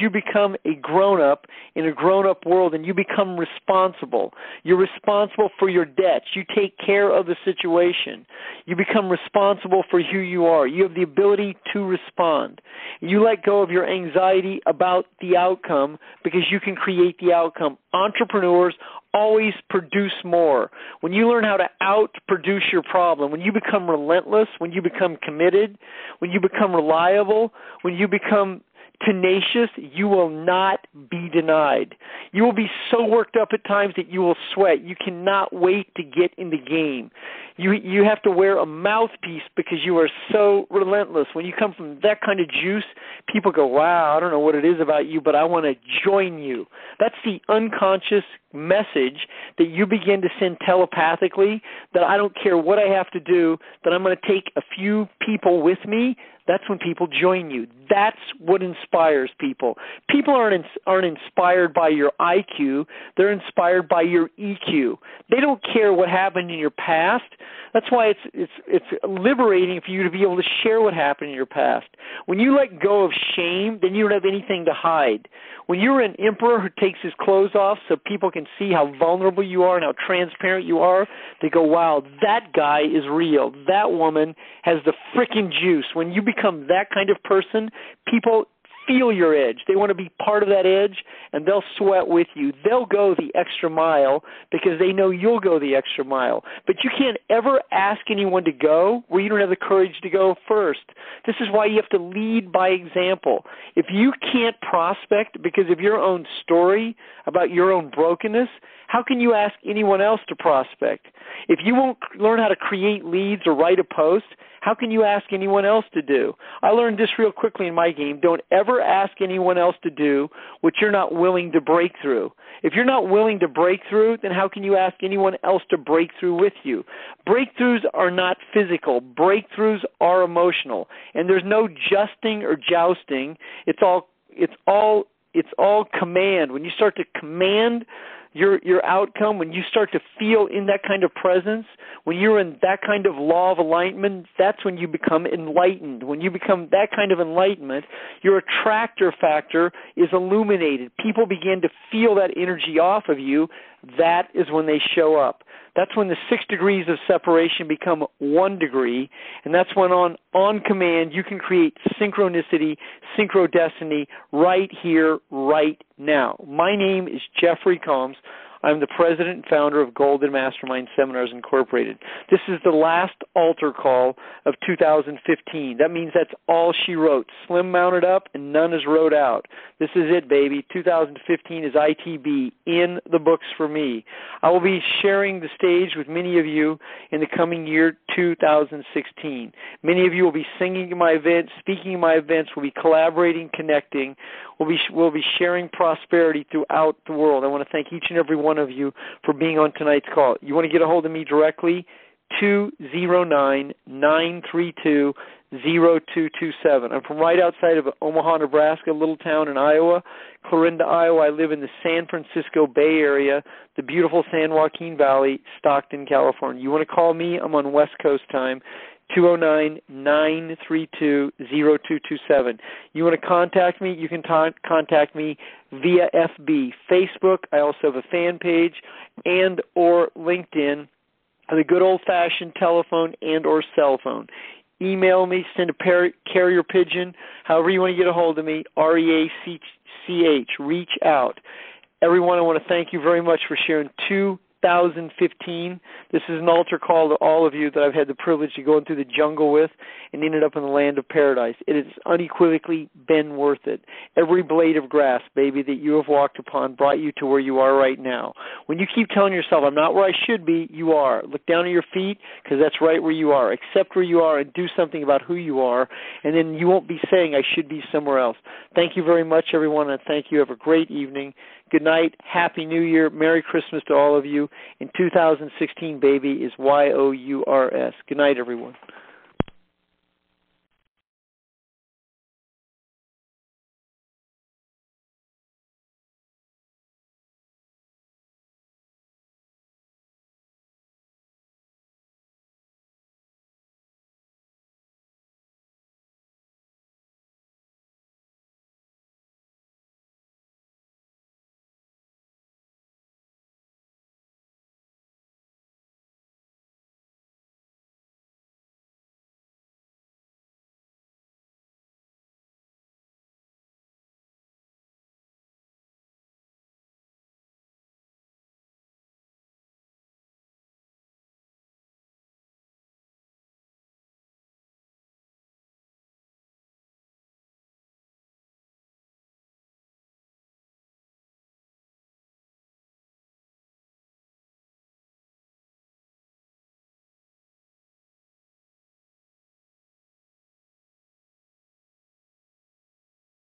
a grown-up in a grown-up world and you become responsible. You're responsible for your debts. You take care of the situation. You become responsible for who you are. You have the ability to respond. You let go of your anxiety about the outcome because you can create the outcome. Entrepreneurs always produce more. When you learn how to outproduce your problem, when you become relentless, when you become committed, when you become reliable, when you become tenacious, you will not be denied. You will be so worked up at times that you will sweat. You cannot wait to get in the game. You have to wear a mouthpiece because you are so relentless. When you come from that kind of juice, people go, wow, I don't know what it is about you, but I want to join you. That's the unconscious message that you begin to send telepathically, that I don't care what I have to do, that I'm going to take a few people with me. That's when people join you. That's what inspires people. People aren't inspired by your IQ. They're inspired by your EQ. They don't care what happened in your past. That's why it's liberating for you to be able to share what happened in your past. When you let go of shame, then you don't have anything to hide. When you're an emperor who takes his clothes off so people can see how vulnerable you are and how transparent you are, they go, wow, that guy is real. That woman has the frickin' juice. When you become that kind of person, people feel your edge. They want to be part of that edge, and they'll sweat with you. They'll go the extra mile because they know you'll go the extra mile. But you can't ever ask anyone to go where you don't have the courage to go first. This is why you have to lead by example. If you can't prospect because of your own story about your own brokenness, how can you ask anyone else to prospect? If you won't learn how to create leads or write a post, how can you ask anyone else to do? I learned this real quickly in my game. Don't ever ask anyone else to do what you're not willing to break through. If you're not willing to break through, then how can you ask anyone else to break through with you? Breakthroughs are not physical. Breakthroughs are emotional. And there's no justing or jousting. It's all command. When you start to command your outcome, when you start to feel in that kind of presence, when you're in that kind of law of alignment, that's when you become enlightened. When you become that kind of enlightenment, your attractor factor is illuminated. People begin to feel that energy off of you. That is when they show up. That's when the 6 degrees of separation become 1 degree, and that's when on command you can create synchronicity, synchrodestiny right here, right now. My name is Jeffrey Combs. I'm the president and founder of Golden Mastermind Seminars Incorporated. This is the last altar call of 2015. That means that's all she wrote. Slim mounted up and none is wrote out. This is it, baby. 2015 is ITB, in the books for me. I will be sharing the stage with many of you in the coming year, 2016. Many of you will be singing at my events, speaking at my events. We'll be collaborating, connecting. We'll be sharing prosperity throughout the world. I want to thank each and every one of you for being on tonight's call. You want to get a hold of me directly, 209-932-0227. I'm from right outside of Omaha, Nebraska, a little town in Iowa. Clarinda, Iowa. I live in the San Francisco Bay Area, the beautiful San Joaquin Valley, Stockton, California. You want to call me? I'm on West Coast time. 209-932-0227. You want to contact me? You can contact me via FB, Facebook. I also have a fan page, and or LinkedIn, the good old-fashioned telephone and or cell phone. email me, send a carrier pigeon, however you want to get a hold of me, REACH, reach out. Everyone, I want to thank you very much for sharing 2015. This is an altar call to all of you that I've had the privilege to go through the jungle with and ended up in the land of paradise. It has unequivocally been worth it. Every blade of grass, baby, that you have walked upon brought you to where you are right now. When you keep telling yourself, I'm not where I should be, you are. Look down at your feet, because that's right where you are. Accept where you are and do something about who you are, and then you won't be saying, I should be somewhere else. Thank you very much, everyone, and thank you. Have a great evening. Good night. Happy New Year. Merry Christmas to all of you. In 2016, baby, is YOURS. Good night, everyone.